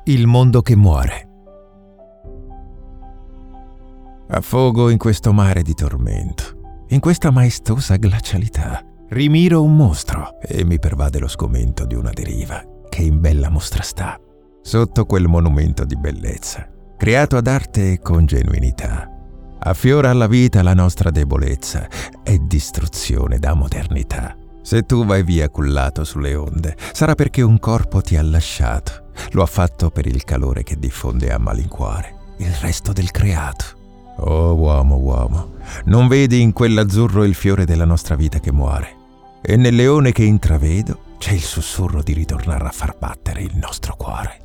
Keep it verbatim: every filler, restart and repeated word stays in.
Il mondo che muore. Affogo in questo mare di tormento, in questa maestosa glacialità. Rimiro un mostro e mi pervade lo sgomento di una deriva che in bella mostra sta. Sotto quel monumento di bellezza, creato ad arte e con genuinità, affiora alla vita la nostra debolezza e distruzione da modernità. Se tu vai via cullato sulle onde, sarà perché un corpo ti ha lasciato. Lo ha fatto per il calore che diffonde a malincuore il resto del creato. Oh uomo, uomo, non vedi in quell'azzurro il fiore della nostra vita che muore? E nel leone che intravedo c'è il sussurro di ritornare a far battere il nostro cuore.